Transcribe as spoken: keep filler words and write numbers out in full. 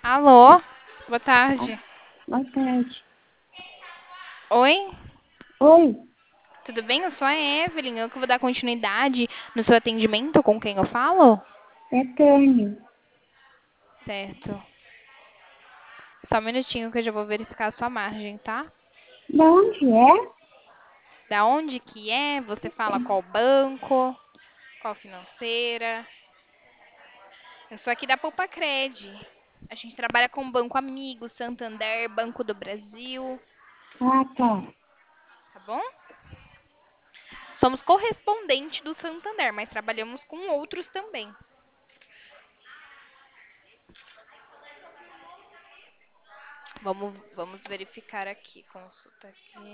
Alô? Boa Ah, tarde. boa tarde. Oi? Oi, Tudo bem? Eu sou a Evelyn. Eu que vou dar continuidade no seu atendimento com quem eu falo? é Tânia. Certo. Só um minutinho que eu já vou verificar a sua margem, tá? De onde é? Da onde que é? Você fala qual banco? Qual financeira? Eu sou aqui da Poupa Cred. A gente trabalha com Banco Amigo, Santander, Banco do Brasil, Ah, tá. tá bom? Somos correspondente do Santander, mas trabalhamos com outros também. Vamos, vamos verificar aqui. Consulta aqui.